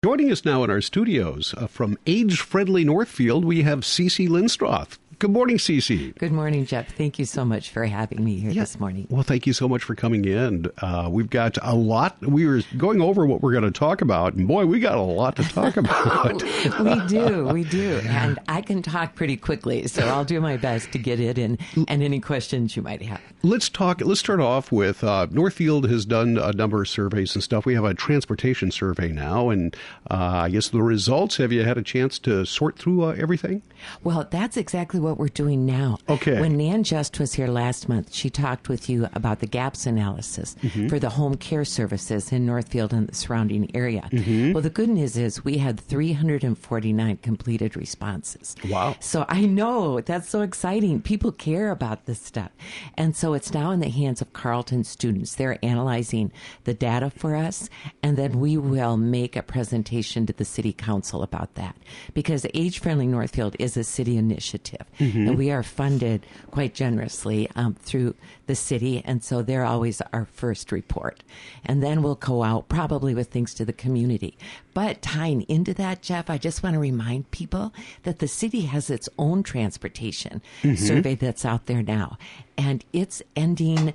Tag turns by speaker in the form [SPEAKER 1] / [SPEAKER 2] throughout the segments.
[SPEAKER 1] Joining us now in our studios from Age-Friendly Northfield, we have Cece Lindstroth. Good morning, Cece.
[SPEAKER 2] Good morning, Jeff. Thank you so much for having me here this morning.
[SPEAKER 1] Well, thank you so much for coming in. We've got a lot. We were going over what we're going to talk about, and boy, we got a lot to talk about.
[SPEAKER 2] We do. And I can talk pretty quickly, so I'll do my best to get it in and any questions you might have.
[SPEAKER 1] Let's start off with Northfield has done a number of surveys and stuff. We have a transportation survey now, and I guess the results, have you had a chance to sort through everything?
[SPEAKER 2] Well, that's exactly what we're doing now.
[SPEAKER 1] Okay.
[SPEAKER 2] When Nan Just was here last month, she talked with you about the gaps analysis for the home care services in Northfield and the surrounding area. Well, the good news is we had 349 completed responses.
[SPEAKER 1] Wow.
[SPEAKER 2] So I know, that's so exciting. People care about this stuff. And so it's now in the hands of Carleton students. They're analyzing the data for us, and then we will make a presentation to the city council about that. Because Age-Friendly Northfield is a city initiative. And we are funded quite generously through the city, and so they're always our first report. And then we'll go out probably with things to the community. But tying into that, Jeff, I just want to remind people that the city has its own transportation survey that's out there now. And it's ending,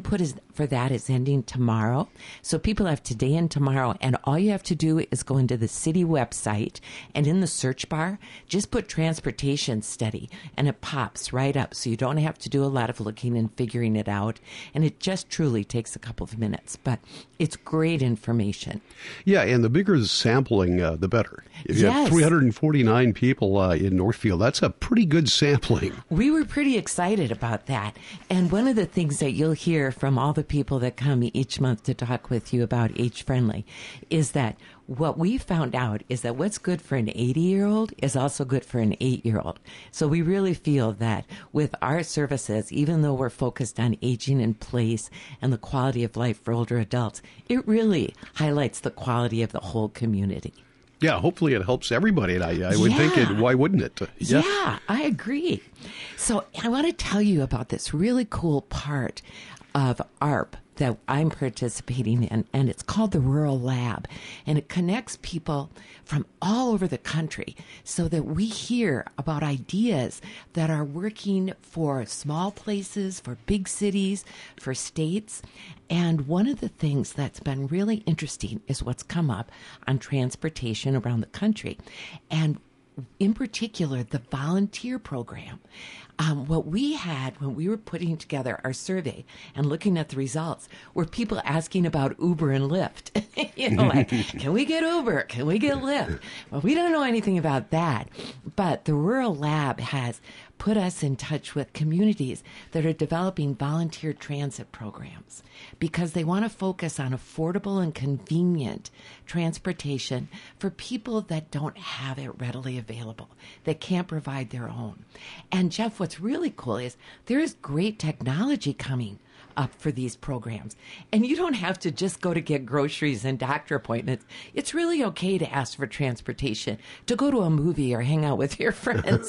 [SPEAKER 2] for that is ending tomorrow. So people have today and tomorrow, and all you have to do is go into the city website, and in the search bar, just put transportation study, and it pops right up. So you don't have to do a lot of looking and figuring it out. And it just truly takes a couple of minutes, but it's great information.
[SPEAKER 1] Yeah, and the bigger the sampling, the better. If you have 349 people in Northfield, that's a pretty good sampling.
[SPEAKER 2] We were pretty excited about that. And one of the things that you'll hear from all the people that come each month to talk with you about Age-Friendly is that what we found out is that what's good for an 80-year-old is also good for an 8-year-old. So we really feel that with our services, even though we're focused on aging in place and the quality of life for older adults, it really highlights the quality of the whole community.
[SPEAKER 1] Yeah, hopefully it helps everybody, and I would think it. Why wouldn't it?
[SPEAKER 2] Yeah, I agree. So I want to tell you about this really cool part of ARP that I'm participating in, and it's called the Rural Lab, and it connects people from all over the country so that we hear about ideas that are working for small places, for big cities, for states. And one of the things that's been really interesting is what's come up on transportation around the country, and in particular, the volunteer program. What we had when we were putting together our survey and looking at the results were people asking about Uber and Lyft. Like, can we get Uber? Can we get Lyft? Well, we don't know anything about that. But the Rural Lab has put us in touch with communities that are developing volunteer transit programs because they want to focus on affordable and convenient transportation for people that don't have it readily available, that can't provide their own. And Jeff, what's really cool is there is great technology coming up for these programs. And you don't have to just go to get groceries and doctor appointments. It's really okay to ask for transportation, to go to a movie or hang out with your friends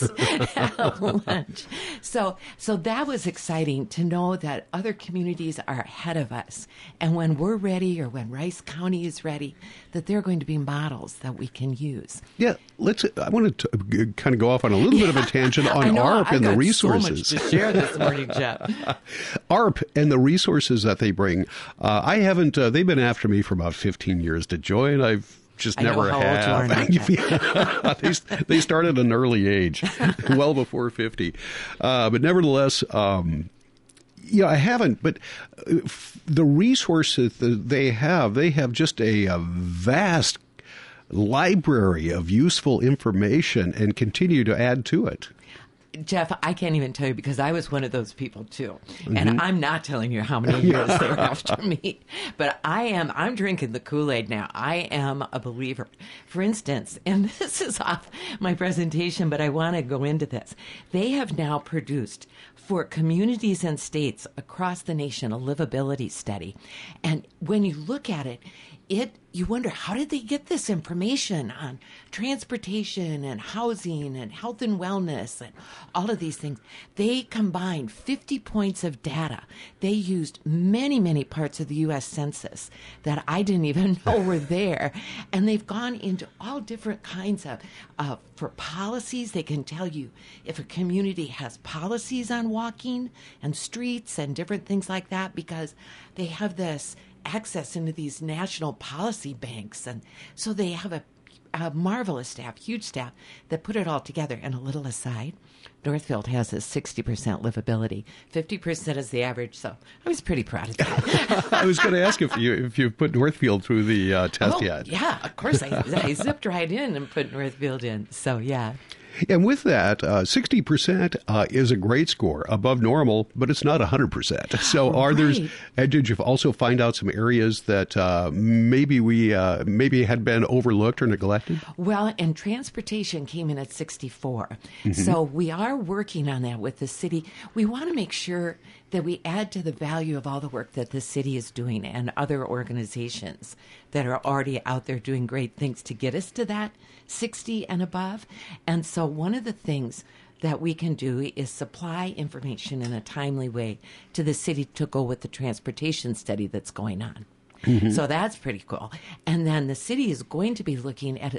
[SPEAKER 2] at lunch. So that was exciting to know that other communities are ahead of us. And when we're ready, or when Rice County is ready, that they're going to be models that we can use.
[SPEAKER 1] Yeah, I want to kind of go off on a little bit of a tangent on ARP and the resources.
[SPEAKER 2] So much to share this morning, Jeff.
[SPEAKER 1] ARP and the resources that they bring. I haven't, they've been after me for about 15 years to join. I've just never have. They started at an early age, well before 50. But nevertheless, I haven't. But the resources that they have just a vast library of useful information and continue to add to it.
[SPEAKER 2] Jeff, I can't even tell you because I was one of those people too. And I'm not telling you how many years they're after me. But I'm drinking the Kool-Aid now. I am a believer. For instance, and this is off my presentation, but I want to go into this. They have now produced for communities and states across the nation a livability study. And when you look at it, you wonder, how did they get this information on transportation and housing and health and wellness and all of these things? They combined 50 points of data. They used many, many parts of the U.S. Census that I didn't even know were there. And they've gone into all different kinds of, for policies, they can tell you if a community has policies on walking and streets and different things like that, because they have this access into these national policy banks. And so they have a marvelous staff, huge staff, that put it all together. And a little aside, Northfield has a 60% livability. 50% is the average, so I was pretty proud of that.
[SPEAKER 1] I was going to ask if you put Northfield through the test yet.
[SPEAKER 2] Yeah, of course. I zipped right in and put Northfield in. So, yeah.
[SPEAKER 1] And with that, 60% is a great score, above normal, but it's not 100%. So did you also find out some areas that maybe had been overlooked or neglected?
[SPEAKER 2] Well, and transportation came in at 64. Mm-hmm. So we are working on that with the city. We want to make sure that we add to the value of all the work that the city is doing and other organizations that are already out there doing great things to get us to that 60 and above. And so one of the things that we can do is supply information in a timely way to the city to go with the transportation study that's going on. Mm-hmm. So that's pretty cool. And then the city is going to be looking at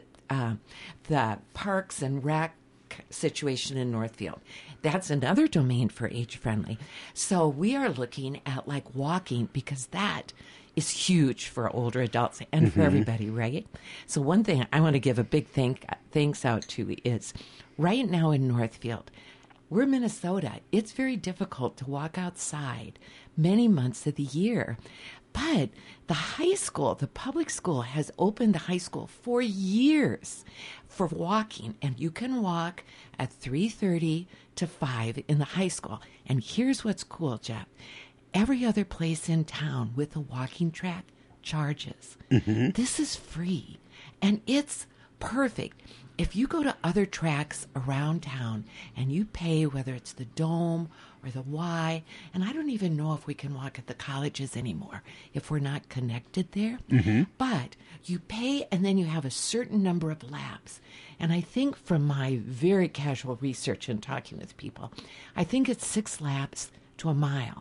[SPEAKER 2] the parks and rec situation in Northfield. That's another domain for age friendly. So we are looking at like walking, because that is huge for older adults and for everybody, right? So one thing I want to give a big thanks out to is right now in Northfield, we're in Minnesota. It's very difficult to walk outside many months of the year. But the high school, the public school, has opened the high school for years for walking. And you can walk at 3:30 to 5 in the high school. And here's what's cool, Jeff. Every other place in town with a walking track charges. Mm-hmm. This is free. And it's perfect. If you go to other tracks around town and you pay, whether it's the Dome or the Y, and I don't even know if we can walk at the colleges anymore if we're not connected there, but you pay and then you have a certain number of laps. And I think from my very casual research and talking with people, I think it's 6 laps to a mile.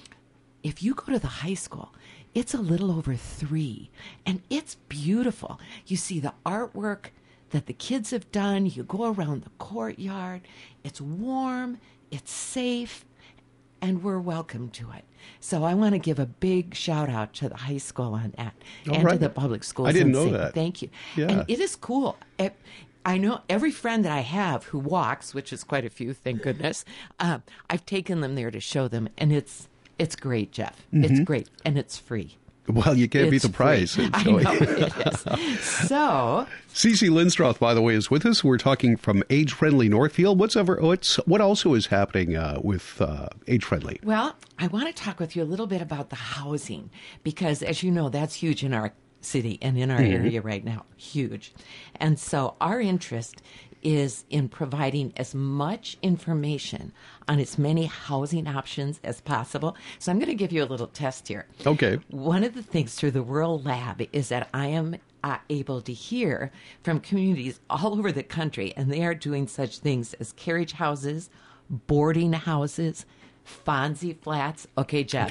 [SPEAKER 2] If you go to the high school, it's a little over 3, and it's beautiful. You see the artwork that the kids have done. You go around the courtyard. It's warm, it's safe, and we're welcome to it. So I want to give a big shout out to the high school on that, to the public schools.
[SPEAKER 1] I didn't know that.
[SPEAKER 2] Thank you.
[SPEAKER 1] Yeah.
[SPEAKER 2] And it is cool. I know every friend that I have who walks, which is quite a few, thank goodness, I've taken them there to show them, and it's great, Jeff. It's great, and it's free.
[SPEAKER 1] Well, you can't beat the price.
[SPEAKER 2] I know it is. So,
[SPEAKER 1] Cece Lindstroth, by the way, is with us. We're talking from Age Friendly Northfield. What also is happening with Age Friendly?
[SPEAKER 2] Well, I want to talk with you a little bit about the housing, because, as you know, that's huge in our city and in our area right now. Huge. And so our interest is in providing as much information on as many housing options as possible. So I'm going to give you a little test here.
[SPEAKER 1] Okay.
[SPEAKER 2] One of the things through the Rural Lab is that I am able to hear from communities all over the country, and they are doing such things as carriage houses, boarding houses, Fonzie flats. Okay, Jeff.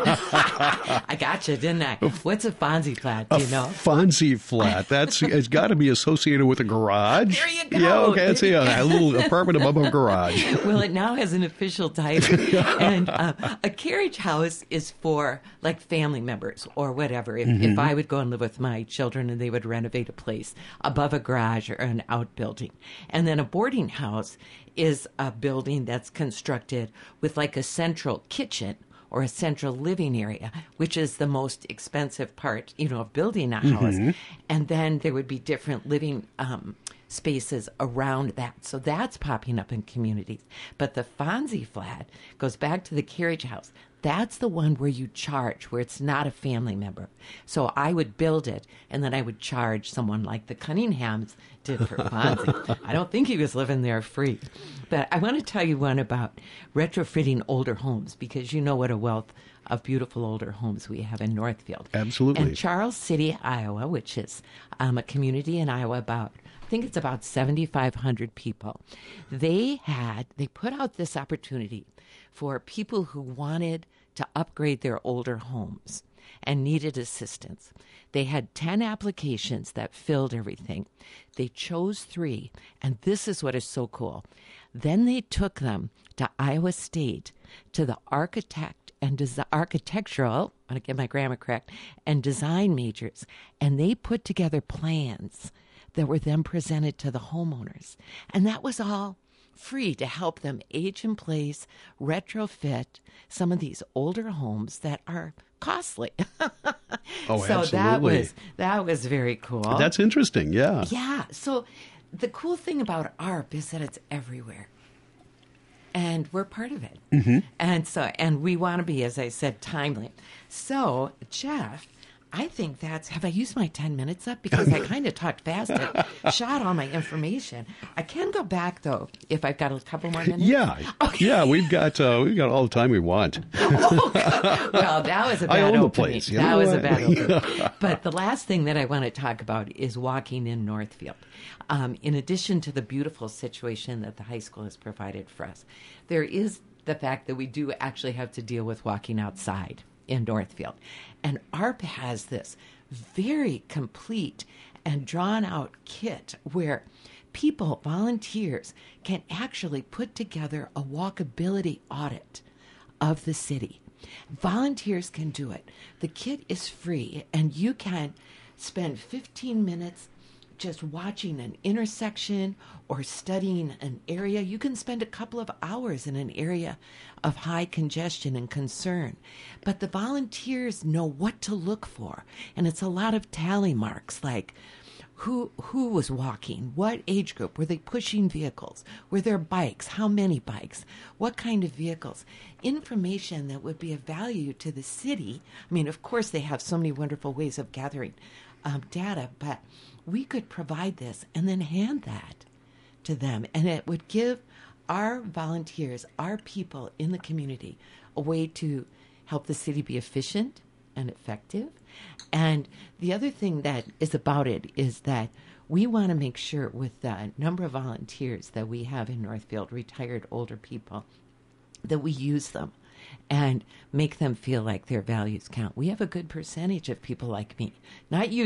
[SPEAKER 2] I got you, didn't I? What's a Fonzie flat? Do you know?
[SPEAKER 1] Fonzie flat. It's got to be associated with a garage.
[SPEAKER 2] There you go.
[SPEAKER 1] Yeah, okay. It's a little apartment above a garage.
[SPEAKER 2] Well, it now has an official title. And a carriage house is for like family members or whatever. If I would go and live with my children and they would renovate a place above a garage or an outbuilding. And then a boarding house is a building that's constructed with like a central kitchen or a central living area, which is the most expensive part, of building a house. And then there would be different living spaces around that. So that's popping up in communities. But the Fonzie flat goes back to the carriage house. That's the one where you charge, where it's not a family member. So I would build it, and then I would charge someone like the Cunninghams did for Fonzie. I don't think he was living there free. But I want to tell you one about retrofitting older homes, because you know what a wealth of beautiful older homes we have in Northfield.
[SPEAKER 1] Absolutely.
[SPEAKER 2] And Charles City, Iowa, which is a community in Iowa I think it's about 7,500 people. They put out this opportunity for people who wanted to upgrade their older homes and needed assistance. They had 10 applications that filled everything. They chose 3, and this is what is so cool. Then they took them to Iowa State to the architectural, I want to get my grammar correct, and design majors, and they put together plans that were then presented to the homeowners. And that was all free to help them age in place, retrofit some of these older homes that are costly.
[SPEAKER 1] Oh,
[SPEAKER 2] so
[SPEAKER 1] absolutely.
[SPEAKER 2] that was very cool.
[SPEAKER 1] That's interesting, yeah.
[SPEAKER 2] Yeah. So the cool thing about ARP is that it's everywhere. And we're part of it. Mm-hmm. And we want to be, as I said, timely. So, Jeff, I think have I used my 10 minutes up? Because I kind of talked fast and shot all my information. I can go back, though, if I've got a couple more minutes.
[SPEAKER 1] Yeah. Okay. Yeah, we've got all the time we want.
[SPEAKER 2] Oh, well, that was a bad
[SPEAKER 1] I own
[SPEAKER 2] opening.
[SPEAKER 1] the place.
[SPEAKER 2] That was a bad opening. But the last thing that I want to talk about is walking in Northfield. In addition to the beautiful situation that the high school has provided for us, there is the fact that we do actually have to deal with walking outside in Northfield. And ARP has this very complete and drawn out kit where people, volunteers, can actually put together a walkability audit of the city. Volunteers can do it. The kit is free, and you can spend 15 minutes just watching an intersection or studying an area. You can spend a couple of hours in an area of high congestion and concern. But the volunteers know what to look for. And it's a lot of tally marks, like who was walking, what age group, were they pushing vehicles, were there bikes, how many bikes, what kind of vehicles, information that would be of value to the city. I mean, of course, they have so many wonderful ways of gathering data, but we could provide this and then hand that to them, and it would give our volunteers, our people in the community, a way to help the city be efficient and effective. And the other thing that is about it is that we want to make sure, with the number of volunteers that we have in Northfield, retired older people, that we use them and make them feel like their values count. We have a good percentage of people like me. Not you,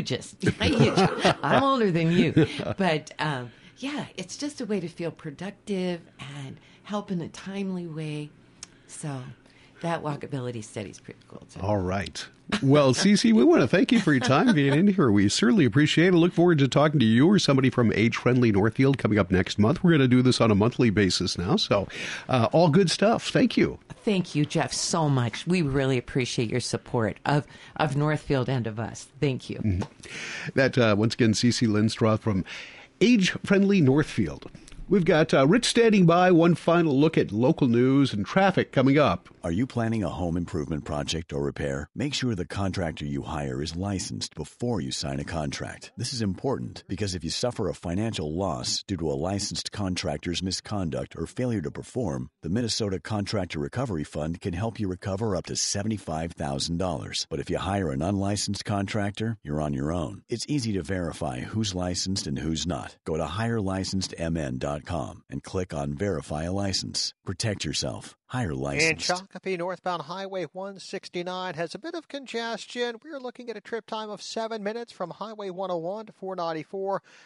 [SPEAKER 2] I'm older than you. But, yeah, it's just a way to feel productive and help in a timely way. So that walkability study is pretty cool, too.
[SPEAKER 1] All right. Well, Cece, we want to thank you for your time being in here. We certainly appreciate it. Look forward to talking to you or somebody from Age Friendly Northfield coming up next month. We're going to do this on a monthly basis now, so all good stuff. Thank you.
[SPEAKER 2] Thank you, Jeff, so much. We really appreciate your support of Northfield and of us. Thank you.
[SPEAKER 1] Mm-hmm. That, once again, Cece Lindstroth from Age Friendly Northfield. We've got Rich standing by. One final look at local news and traffic coming up.
[SPEAKER 3] Are you planning a home improvement project or repair? Make sure the contractor you hire is licensed before you sign a contract. This is important because if you suffer a financial loss due to a licensed contractor's misconduct or failure to perform, the Minnesota Contractor Recovery Fund can help you recover up to $75,000. But if you hire an unlicensed contractor, you're on your own. It's easy to verify who's licensed and who's not. Go to HireLicensedMN.com and click on Verify a License. Protect yourself. Hire licensed.
[SPEAKER 4] In Shakopee, northbound Highway 169 has a bit of congestion. We're looking at a trip time of 7 minutes from Highway 101 to 494.